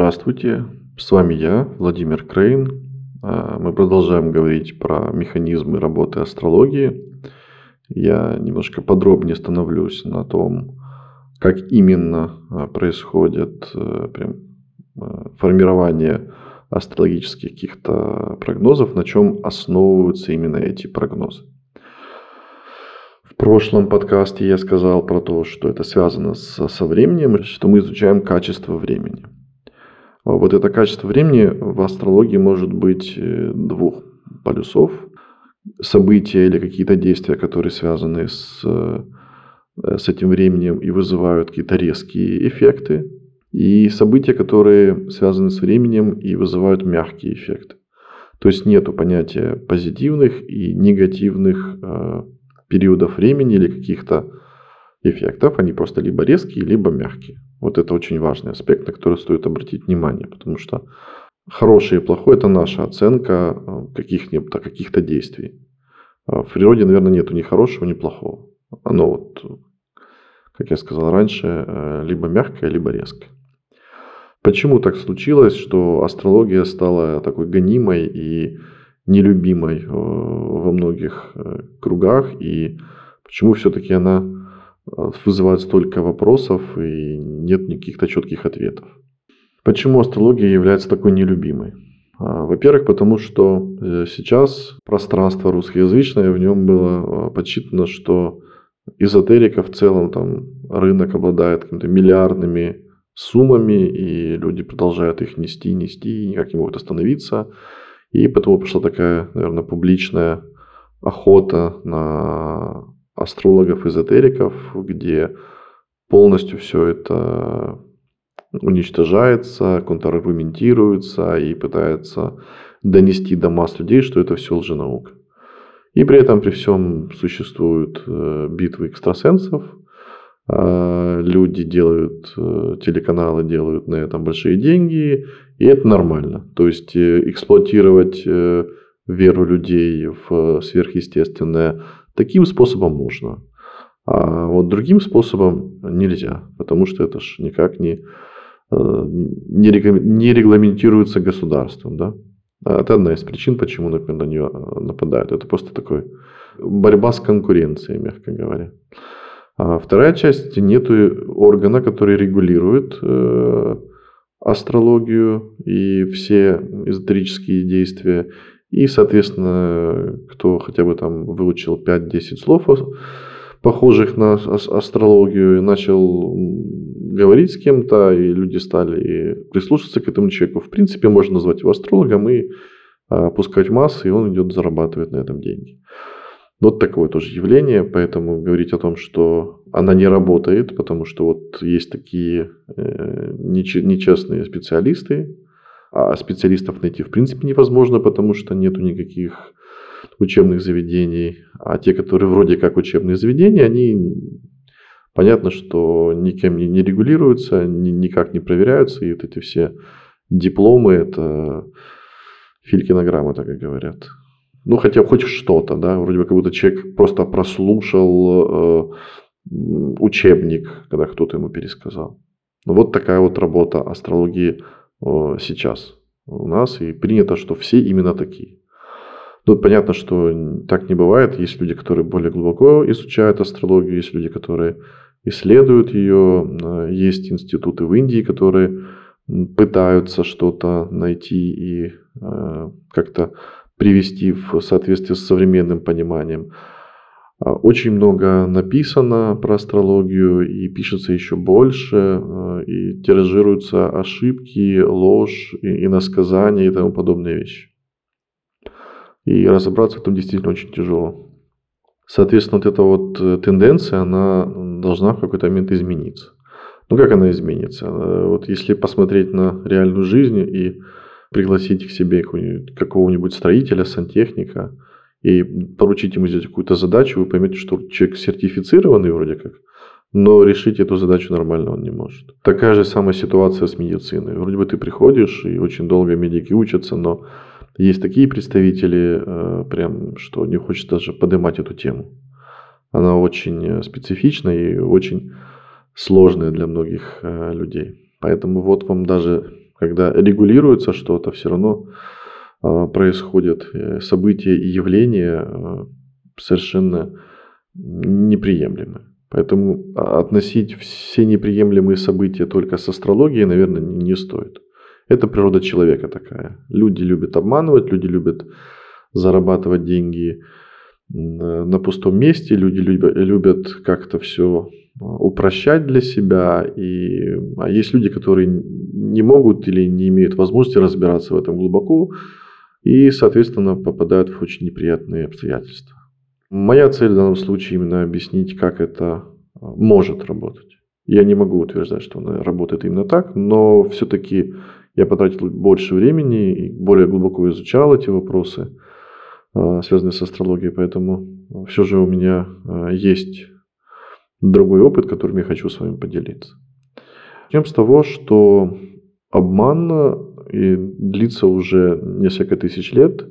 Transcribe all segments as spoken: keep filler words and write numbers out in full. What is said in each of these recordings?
Здравствуйте, с вами я, Владимир Крейн. А, Мы продолжаем говорить про механизмы работы астрологии. Я немножко подробнее становлюсь на том, как именно а, происходит э, прям, а, формирование астрологических каких-то прогнозов, на чем основываются именно эти прогнозы. В прошлом подкасте я сказал про то, что это связано со, со временем, что мы изучаем качество времени. А Вот это качество времени в астрологии может быть э, двух полюсов. События или какие-то действия, которые связаны с, э, с этим временем и вызывают какие-то резкие эффекты. И события, которые связаны с временем и вызывают мягкие эффекты. То есть нету понятия позитивных и негативных э, периодов времени или каких-то эффектов. Они просто либо резкие, либо мягкие. Вот это очень важный аспект, на который стоит обратить внимание, потому что хорошее и плохое – это наша оценка каких-то каких-то действий. В природе, наверное, нету ни хорошего, ни плохого. Оно, вот, как я сказал раньше, либо мягкое, либо резкое. Почему так случилось, что астрология стала такой гонимой и нелюбимой во многих кругах, и почему все-таки она вызывает столько вопросов и нет никаких-то четких ответов? Почему астрология является такой нелюбимой? Во-первых, потому что сейчас пространство русскоязычное, в нем было подсчитано, что эзотерика в целом, там, рынок обладает какими-то миллиардными суммами, и люди продолжают их нести, нести, и никак не могут остановиться. И потому пошла такая, наверное, публичная охота на астрологов-эзотериков, где полностью все это уничтожается, контраргументируется и пытается донести до масс людей, что это все лженаука. И при этом, при всем существуют битвы экстрасенсов, люди делают, телеканалы делают на этом большие деньги, и это нормально. То есть эксплуатировать веру людей в сверхъестественное таким способом можно. А вот другим способом нельзя, потому что это ж никак не, не, не регламентируется государством. Да? Это одна из причин, почему, например, на нее нападают. Это просто такой борьба с конкуренцией, мягко говоря. А вторая часть – нет органа, который регулирует э, астрологию и все эзотерические действия. И, соответственно, кто хотя бы там выучил пять-десять слов, похожих на астрологию, и начал говорить с кем-то, и люди стали прислушиваться к этому человеку, в принципе, можно назвать его астрологом и пускать в массы, и он идет зарабатывать на этом деньги. Вот такое тоже явление, поэтому говорить о том, что она не работает, потому что вот есть такие э, нечестные специалисты, а специалистов найти в принципе невозможно, потому что нету никаких учебных заведений, а те, которые вроде как учебные заведения, они понятно, что никем не, не регулируются, ни, никак не проверяются, и вот эти все дипломы – это Филькина грамота, как говорят. Ну, хотя хоть что-то, да, вроде бы как будто человек просто прослушал э, учебник, когда кто-то ему пересказал. Ну, вот такая вот работа астрологии э, сейчас у нас, и принято, что все именно такие. Ну, понятно, что так не бывает. Есть люди, которые более глубоко изучают астрологию, есть люди, которые исследуют ее, есть институты в Индии, которые пытаются что-то найти и э, как-то привести в соответствие с современным пониманием. Очень много написано про астрологию, и пишется еще больше, и тиражируются ошибки, ложь, иносказания и тому подобные вещи. И разобраться в этом действительно очень тяжело. Соответственно, вот эта вот тенденция, она должна в какой-то момент измениться. Ну, как она изменится? Вот если посмотреть на реальную жизнь и пригласить к себе какого-нибудь строителя, сантехника и поручить ему сделать какую-то задачу, вы поймете, что человек сертифицированный вроде как, но решить эту задачу нормально он не может. Такая же самая ситуация с медициной. Вроде бы ты приходишь, и очень долго медики учатся, но есть такие представители, прям, что не хочется даже поднимать эту тему. Она очень специфична и очень сложная для многих людей. Поэтому вот вам даже Когда регулируется что-то, все равно а, происходят э, события и явления а, совершенно неприемлемы. Поэтому а, относить все неприемлемые события только с астрологией, наверное, не не стоит. Это природа человека такая. Люди любят обманывать, люди любят зарабатывать деньги н- на пустом месте, люди любят, любят как-то все упрощать для себя. И, а есть люди, которые не могут или не имеют возможности разбираться в этом глубоко и, соответственно, попадают в очень неприятные обстоятельства. Моя цель в данном случае именно объяснить, как это а, может работать. Я не могу утверждать, что она работает именно так, но все-таки я потратил больше времени и более глубоко изучал эти вопросы, а, связанные с астрологией, поэтому все же у меня а, есть другой опыт, которым я хочу с вами поделиться. Начнем с того, что обман а, и длится уже несколько тысяч лет.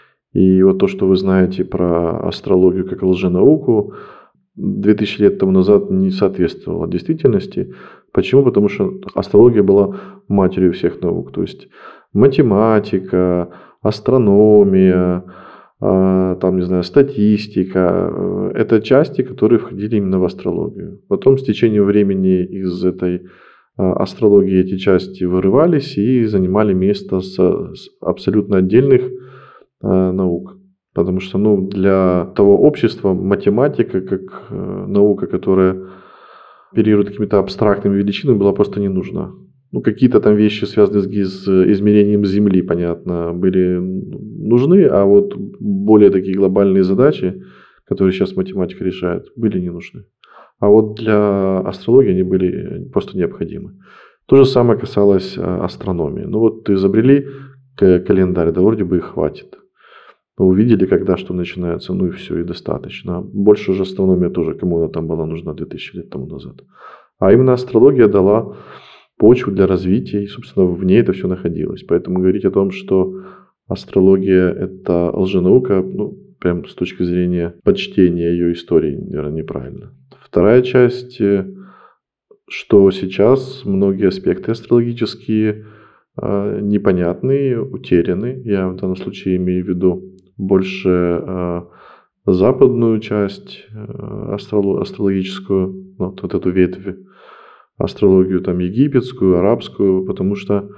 И вот то, что вы знаете про астрологию как лженауку, две тысячи лет тому назад не соответствовало действительности. Почему? Потому что астрология была матерью всех наук. То есть математика, астрономия, а, там, не знаю, статистика. э, Это части, которые входили именно в астрологию. Потом с течением времени из этой а, астрологии эти части вырывались и занимали место с с абсолютно отдельных а, наук. Потому что ну, для того общества математика, как э, наука, которая оперирует какими-то абстрактными величинами, была просто не нужна. Ну, какие-то там вещи, связанные с ги- с измерением Земли, понятно, были нужны, а вот более такие глобальные задачи, которые сейчас математика решает, были не нужны. А вот для астрологии они были просто необходимы. То же самое касалось а, астрономии. Ну вот изобрели к- календарь, да вроде бы и хватит. Увидели, когда что начинается, ну и все, и достаточно. Больше же астрономия тоже, кому она там была нужна две тысячи лет тому назад. А именно астрология дала почву для развития, и, собственно, в ней это все находилось. Поэтому говорить о том, что астрология – это лженаука, ну, прям с точки зрения почтения ее истории, наверное, неправильно. Вторая часть, э, что сейчас многие аспекты астрологические а, непонятные, утеряны. Я в данном случае имею в виду больше а, западную часть а, астроло- астрологическую, ну, вот, вот эту ветвь, астрологию там египетскую, арабскую, потому что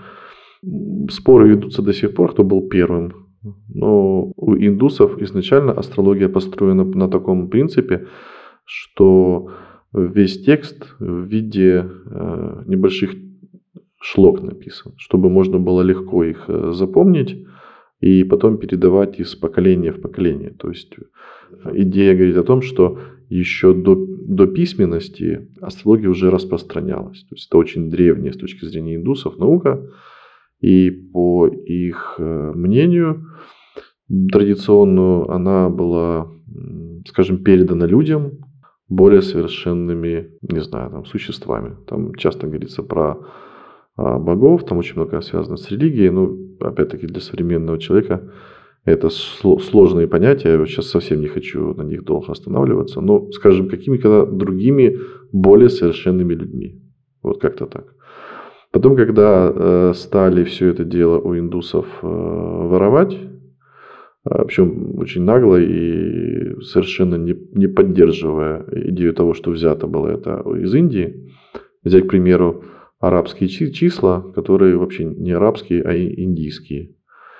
м, споры ведутся до сих пор, кто был первым. Но у индусов изначально астрология построена на таком принципе, что весь текст в виде э, небольших шлок написан, чтобы можно было легко их э, запомнить и потом передавать из поколения в поколение. То есть э, идея говорит о том, что еще до, до письменности астрология уже распространялась. То есть это очень древняя с точки зрения индусов наука. И по их э, мнению традиционную она была, м, скажем, передана людям более совершенными, не знаю, там, существами. Там часто говорится про а, богов, там очень много связано с религией. Ну, опять-таки, для современного человека это сло- сложные понятия. Я сейчас совсем не хочу на них долго останавливаться. Но, скажем, какими-то другими, более совершенными людьми. Вот как-то так. Потом, когда э, стали все это дело у индусов э, воровать, а, причем очень нагло и совершенно не, не поддерживая идею того, что взято было это из Индии. Взять, к примеру, арабские чи- числа, которые вообще не арабские, а и индийские.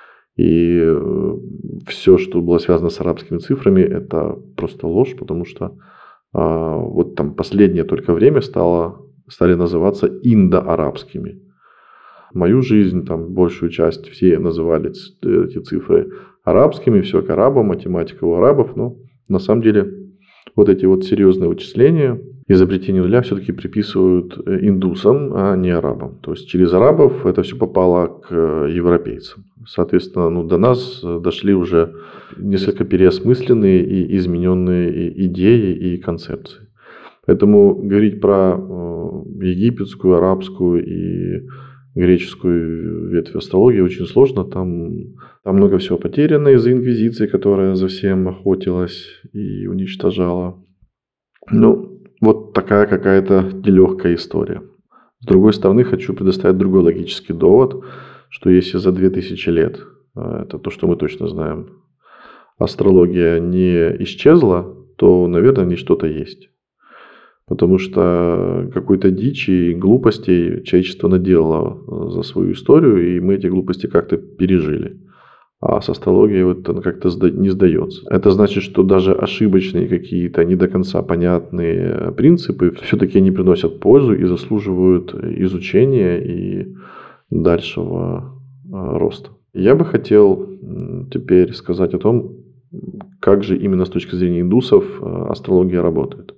И все, что было связано с арабскими цифрами, это просто ложь, потому что а, вот там последнее только время стало, стали называться индоарабскими. Мою жизнь, там большую часть все называли ц- эти цифры арабскими, все к арабам, математика у арабов, но на самом деле вот эти вот серьезные вычисления, изобретение нуля все-таки приписывают э, индусам, а не арабам. То есть через арабов это все попало к э, европейцам. Соответственно, ну, до нас э, дошли уже несколько переосмысленные и измененные и идеи и концепции. Поэтому говорить про э, египетскую, арабскую и греческую ветвь астрологии очень сложно. Там, там много всего потеряно из-за инквизиции, которая за всем охотилась и уничтожала. Ну, вот такая какая-то нелегкая история. С другой стороны, хочу предоставить другой логический довод, что если за две тысячи лет, это то, что мы точно знаем, астрология не исчезла, то, наверное, в ней что-то есть. Потому что какой-то дичи и глупостей человечество наделало за свою историю, и мы эти глупости как-то пережили. А с астрологией вот она как-то не сдается. Это значит, что даже ошибочные какие-то не до конца понятные принципы все-таки они приносят пользу и заслуживают изучения и дальшего роста. Я бы хотел теперь сказать о том, как же именно с точки зрения индусов астрология работает.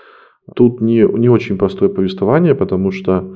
Тут не, не очень простое повествование, потому что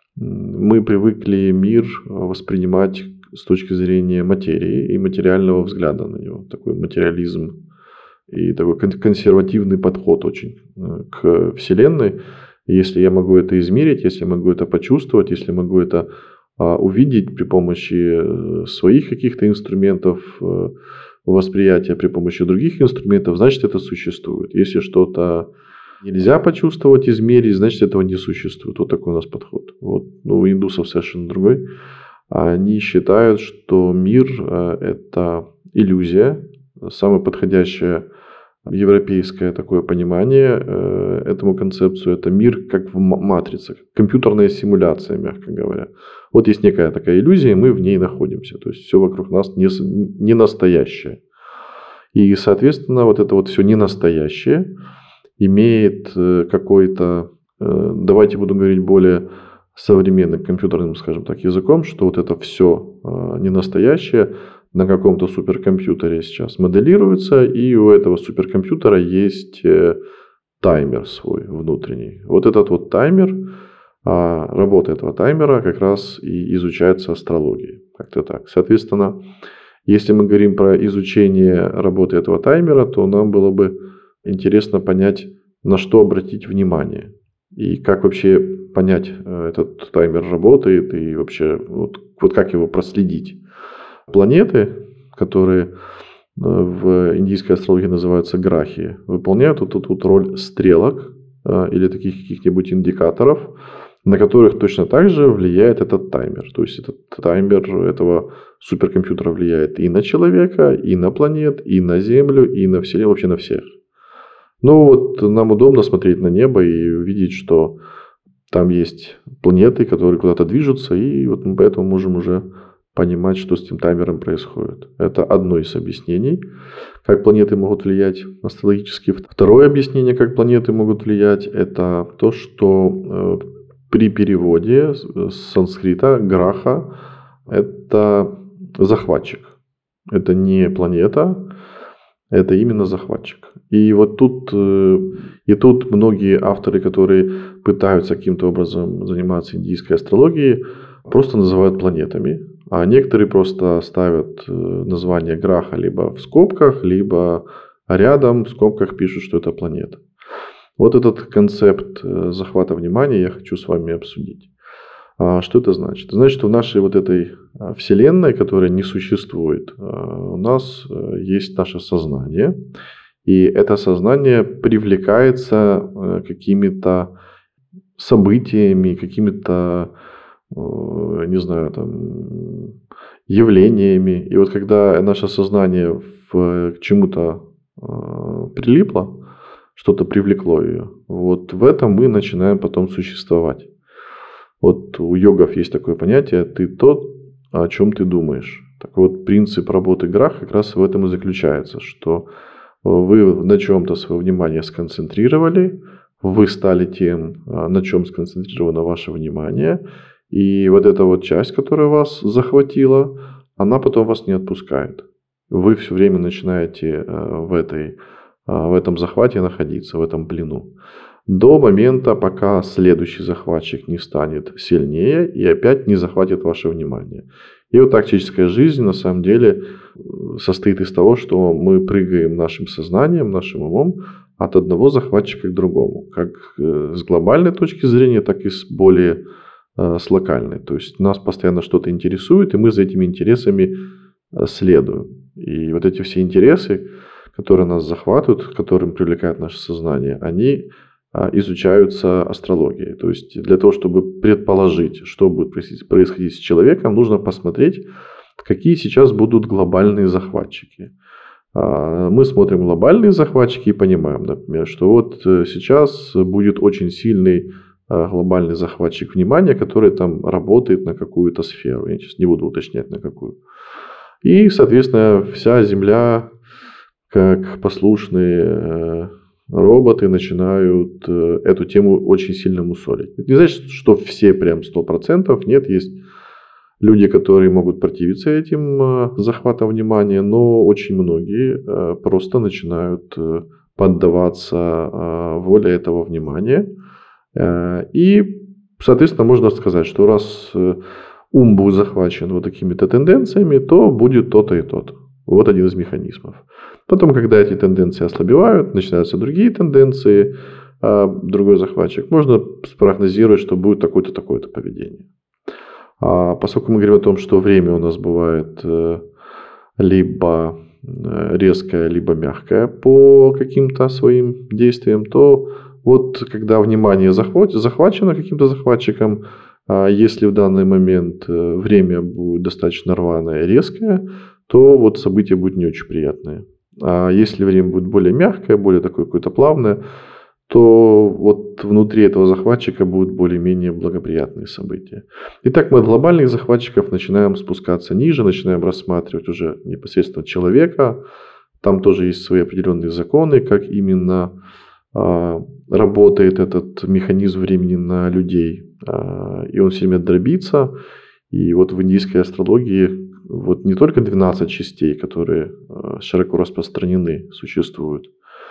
мы привыкли мир воспринимать с точки зрения материи и материального взгляда на него. Такой материализм и такой консервативный подход очень к Вселенной. Если я могу это измерить, если я могу это почувствовать, если я могу это увидеть при помощи своих каких-то инструментов восприятия, при помощи других инструментов, значит, это существует. Если что-то нельзя почувствовать, измерить, значит, этого не существует. Вот такой у нас подход. Вот. Ну, у индусов совершенно другой. Они считают, что мир – это иллюзия. Самое подходящее европейское такое понимание этому концепцию – это мир как в матрице, компьютерная симуляция, мягко говоря. Вот есть некая такая иллюзия, и мы в ней находимся. То есть все вокруг нас не, не настоящее. И, соответственно, вот это вот все ненастоящее имеет какой-то, давайте буду говорить более современным компьютерным, скажем так, языком, что вот это все не настоящее на каком-то суперкомпьютере сейчас моделируется, и у этого суперкомпьютера есть таймер свой внутренний. Вот этот вот таймер, работа этого таймера как раз и изучается астрологией. Как-то так. Соответственно, если мы говорим про изучение работы этого таймера, то нам было бы интересно понять, на что обратить внимание. И как вообще понять, этот таймер работает, и вообще вот, вот как его проследить. Планеты, которые в индийской астрологии называются грахи, выполняют вот эту вот роль стрелок или таких каких-нибудь индикаторов, на которых точно так же влияет этот таймер. То есть этот таймер этого суперкомпьютера влияет и на человека, и на планет, и на Землю, и на Вселенную, вообще на всех. Ну вот нам удобно смотреть на небо и видеть, что там есть планеты, которые куда-то движутся, и вот мы поэтому можем уже понимать, что с этим таймером происходит. Это одно из объяснений, как планеты могут влиять астрологически. Второе объяснение, как планеты могут влиять, это то, что при переводе с санскрита граха это захватчик. Это не планета, это именно захватчик. И вот тут, и тут многие авторы, которые пытаются каким-то образом заниматься индийской астрологией, просто называют планетами. А некоторые просто ставят название граха либо в скобках, либо рядом в скобках пишут, что это планета. Вот этот концепт захвата внимания я хочу с вами обсудить. Что это значит? Это значит, что в нашей вот этой Вселенной, которая не существует, у нас есть наше сознание. И это сознание привлекается какими-то событиями, какими-то, не знаю, там, явлениями. И вот когда наше сознание в, к чему-то прилипло, что-то привлекло ее, вот в этом мы начинаем потом существовать. Вот у йогов есть такое понятие «ты тот, о чем ты думаешь». Так вот, принцип работы граха как раз в этом и заключается, что вы на чем-то свое внимание сконцентрировали, вы стали тем, на чем сконцентрировано ваше внимание, и вот эта вот часть, которая вас захватила, она потом вас не отпускает. Вы все время начинаете в, этой, в этом захвате находиться, в этом плену. До момента, пока следующий захватчик не станет сильнее и опять не захватит ваше внимание. И вот так человеческая жизнь на самом деле состоит из того, что мы прыгаем нашим сознанием, нашим умом от одного захватчика к другому. Как с глобальной точки зрения, так и с более с локальной. То есть нас постоянно что-то интересует, и мы за этими интересами следуем. И вот эти все интересы, которые нас захватывают, которым привлекает наше сознание, они изучаются астрологией. То есть для того, чтобы предположить, что будет происходить с человеком, нужно посмотреть, какие сейчас будут глобальные захватчики. Мы смотрим глобальные захватчики и понимаем, например, что вот сейчас будет очень сильный глобальный захватчик внимания, который там работает на какую-то сферу. Я сейчас не буду уточнять, на какую. И, соответственно, вся Земля, как послушные роботы, начинают эту тему очень сильно мусолить. Это не значит, что все прям сто процентов. Нет, есть люди, которые могут противиться этим захватам внимания, но очень многие просто начинают поддаваться воле этого внимания. И, соответственно, можно сказать, что раз ум будет захвачен вот такими-то тенденциями, то будет то-то и то-то. Вот один из механизмов. Потом, когда эти тенденции ослабевают, начинаются другие тенденции, другой захватчик, можно спрогнозировать, что будет такое-то, такое-то поведение. А поскольку мы говорим о том, что время у нас бывает либо резкое, либо мягкое по каким-то своим действиям, то вот когда внимание захвачено каким-то захватчиком, если в данный момент время будет достаточно рваное и резкое, то вот событие будет не очень приятное. А если время будет более мягкое, более такое какое-то плавное, то вот внутри этого захватчика будут более-менее благоприятные события. Итак, мы от глобальных захватчиков начинаем спускаться ниже, начинаем рассматривать уже непосредственно человека. Там тоже есть свои определенные законы, как именно а, работает этот механизм времени на людей. А, и он все время дробится. И вот в индийской астрологии вот не только двенадцать частей, которые широко распространены, существуют,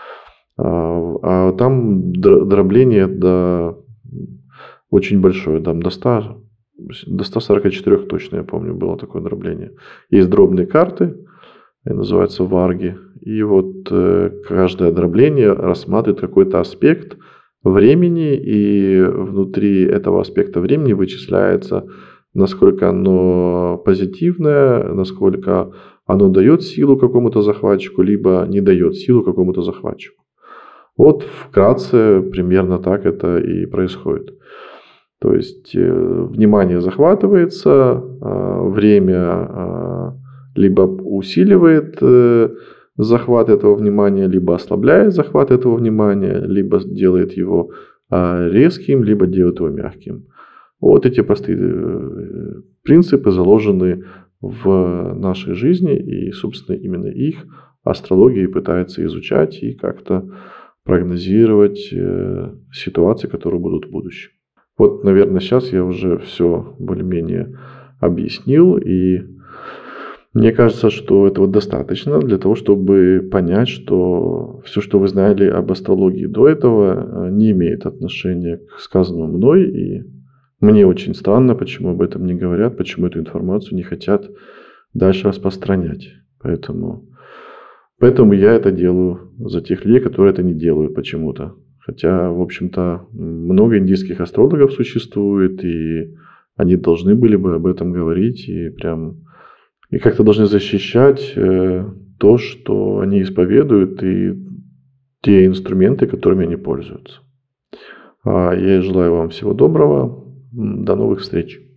а там дробление до очень большое, там до ста, до ста сорока четырёх точно, я помню, было такое дробление. Есть дробные карты, они называются варги, и вот каждое дробление рассматривает какой-то аспект времени, и внутри этого аспекта времени вычисляется, насколько оно позитивное, насколько оно дает силу какому-то захватчику, либо не дает силу какому-то захватчику. Вот вкратце примерно так это и происходит. То есть внимание захватывается, время либо усиливает захват этого внимания, либо ослабляет захват этого внимания, либо делает его резким, либо делает его мягким. Вот эти простые принципы заложены в нашей жизни, и, собственно, именно их астрология пытается изучать и как-то прогнозировать ситуации, которые будут в будущем. Вот, наверное, сейчас я уже все более-менее объяснил, и мне кажется, что этого достаточно для того, чтобы понять, что все, что вы знали об астрологии до этого, не имеет отношения к сказанному мной, и мне очень странно, почему об этом не говорят, почему эту информацию не хотят дальше распространять. Поэтому, поэтому я это делаю за тех людей, которые это не делают почему-то. Хотя, в общем-то, много индийских астрологов существует, и они должны были бы об этом говорить, и прям и как-то должны защищать то, что они исповедуют, и те инструменты, которыми они пользуются. Я желаю вам всего доброго. До новых встреч.